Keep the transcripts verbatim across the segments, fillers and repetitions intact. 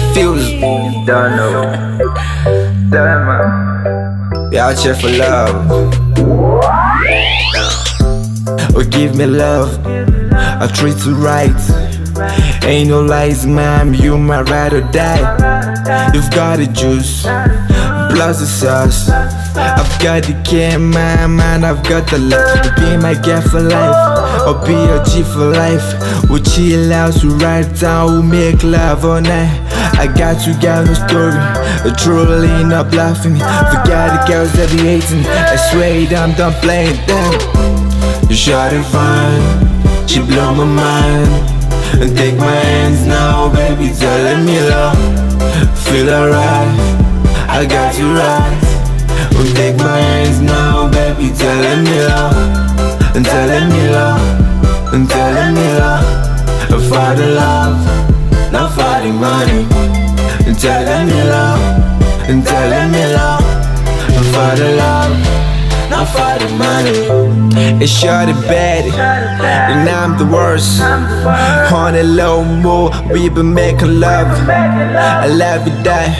Fuse. You don't know. Damn, man. We out here for love. Oh, give me love, I treat you right. Ain't no lies, ma'am, you my ride or die. You've got the juice, plus the sauce. I've got the care, man, man, I've got the love. Be my girl for life, or be your G for life. We'll chill out, we ride down, we'll make love all night. I got you, got no story, truly not bluffing. Forget the girls that be hating, I swear I'm done playing them. You shot it fine, she blow my mind. And take my hands now, baby, telling me love. Feel alright, I got you right. Oh, take my hands now, baby, telling me love. And telling me love, and telling me love. For the love, not for the money. And telling me love, and telling me love. For the love, not for the money. It's shorty bad, and I'm the worst. On a low mo, we been making love. I love you, die,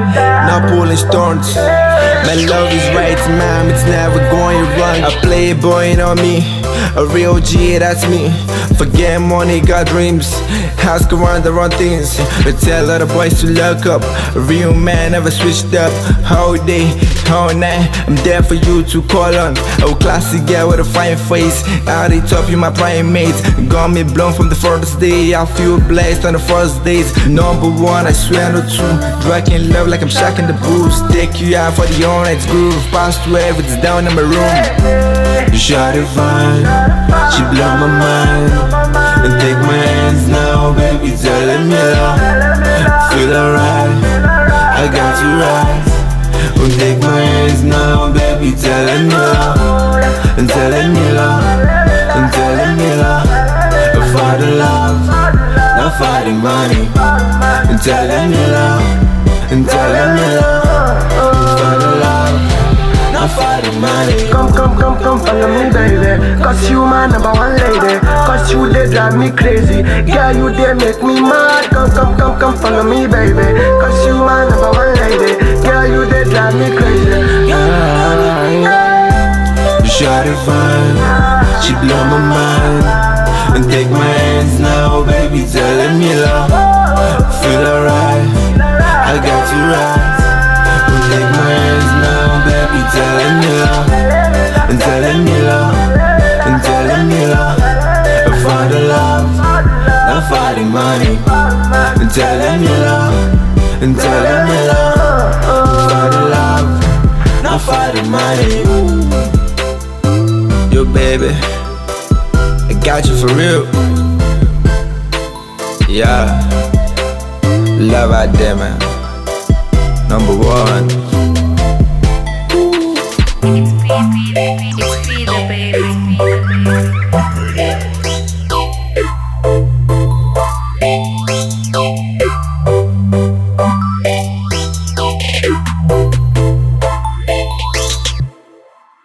not pulling stones. My love is right, ma'am, it's never going wrong. A playboy on me, a real G, that's me. Forget money, got dreams, ask around the wrong things. But tell other boys to look up, a real man never switched up. All day, all night, I'm there for you to call on. Oh, classic girl with a fine face, out the top, you my primates. Got me blown from the first day, I feel blessed on the first days. Number one, I swear no two. Drinking love like I'm shocking the booze. Take you out for the all night groove. Past twelve, it's down in my room. You shot it fine, she blow my mind. And take my hands now, baby, telling me love. Feel alright, I got you right. Oh, take my hands now, baby, telling me love. And telling me love, and telling me love. For the love, not for the money. And telling me love, and telling me love. For the love, not for the money. Come, come, come, come, follow me, baby. Cause you my number one lady. Cause you they drive me crazy. Girl, you they make me mad. Come, come, come, come, follow me, baby. Cause you my number one lady. Girl, you they drive me crazy. Yeah, yeah. You shot it fine, she blow my mind. And take my hands now, baby, telling me love. Feel alright, I got you right. And take my hands now, baby, telling me love. And telling me love, and telling me love. For the love, not for the money. And telling me love, and telling me love. For the love, not for the money. Yo, baby, I got you for real. Yeah, love out there, man. Number one.